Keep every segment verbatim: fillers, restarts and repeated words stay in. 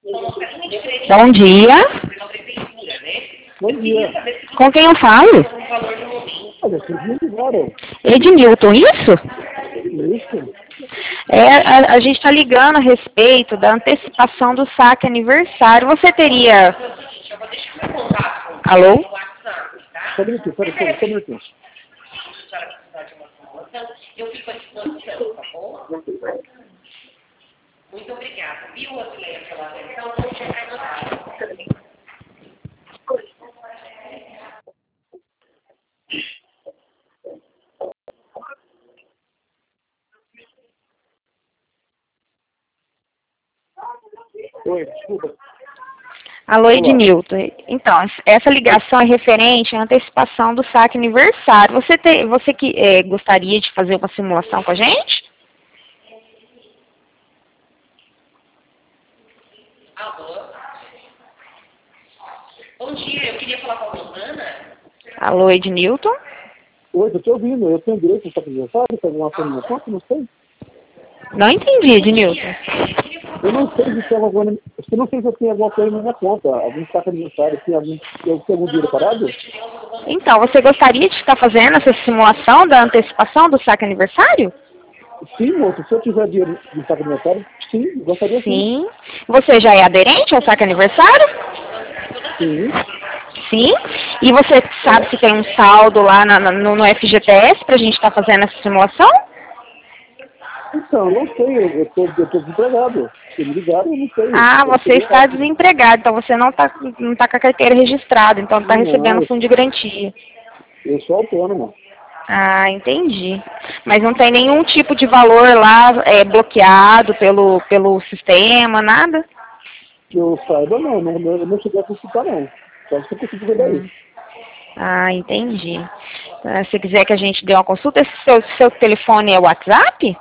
Bom dia. Bom dia. Com quem eu falo? Olha, vocês me ligaram. Ednilton, isso? Isso? É, a, a gente está ligando a respeito da antecipação do saque aniversário. Você teria... Alô? Só um minutinho, peraí, peraí, só um minutinho. Eu fico à disposição, tá bom? Muito obrigada. Viu, Asileia, pela atenção? Vou chegar no ar. Oi, desculpa. Alô, Ednilton. Então, essa ligação é referente à antecipação do saque aniversário. Você, te, você que é, gostaria de fazer uma simulação com a gente? Alô? Bom dia, eu queria falar com a Rosana. Alô, Ednilton? Oi, tô te ouvindo. Eu tenho direito de aniversário? Tem alguma coisa na conta? Não sei. Não entendi, Ednilton. Eu não sei se tem alguma coisa... Eu não sei se eu tenho alguma coisa na minha conta. Algum saco aniversário, tem algum, tem algum dinheiro parado? Então, você gostaria de estar fazendo essa simulação da antecipação do saque aniversário? Sim, moço. Se eu tiver dinheiro de saco aniversário, sim, gostaria sim. Sim. Você já é aderente ao saque aniversário? Sim. Sim. E você sabe se tem um saldo lá na, no, no F G T S para a gente estar fazendo essa simulação? Então, eu não sei. Eu, eu, tô, eu tô desempregado. Se me ligaram, eu não sei. Ah, Eu você está desempregado, então você não está não tá com a carteira registrada, então está recebendo Não, fundo de garantia. eu sou autônomo. Ah, entendi. Mas não tem nenhum tipo de valor lá é, bloqueado pelo, pelo sistema, nada? Que eu saiba, não. não eu não cheguei a consultar, não. Só se eu consigo ver daí. Hum. Ah, entendi. Ah, se quiser que a gente dê uma consulta, esse seu, seu telefone é o WhatsApp?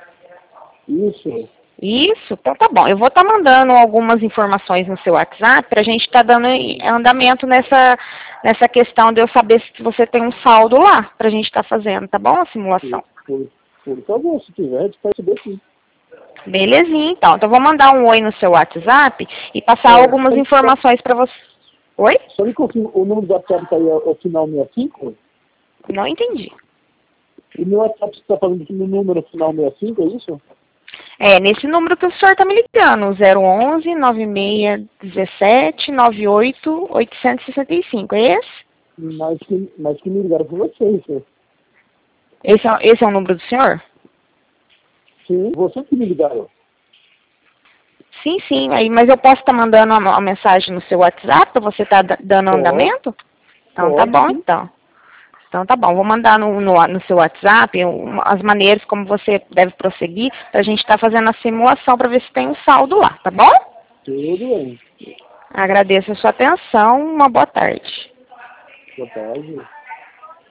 Isso. Isso? Então tá bom. Eu vou estar mandando algumas informações no seu WhatsApp para a gente estar dando andamento nessa, nessa questão de eu saber se você tem um saldo lá para a gente estar fazendo, tá bom? A simulação. Por, por, por favor, se tiver, a gente vai saber sim. Belezinha, então. Então eu vou mandar um oi no seu WhatsApp e passar É, algumas só, informações para você. Oi? só me confirma, o número do WhatsApp está aí ao ao final sessenta e cinco? Não entendi. O meu WhatsApp está falando no número final sessenta e cinco, é isso? É, nesse número que o senhor está me ligando, zero onze, nove seis um sete, nove oito, oito seis cinco, é esse? Mas que, mas que me ligaram por vocês. Né? Esse é, esse é o número do senhor? Sim, vocês que me ligaram. Sim, sim, aí, mas eu posso estar mandando uma, uma mensagem no seu WhatsApp para você estar dando Pode. andamento? Então tá Pode, bom, sim. então. Então tá bom, vou mandar no, no, no seu WhatsApp um, as maneiras como você deve prosseguir para a gente estar fazendo a simulação para ver se tem um saldo lá, tá bom? Tudo bem. Agradeço a sua atenção, uma boa tarde. Boa tarde.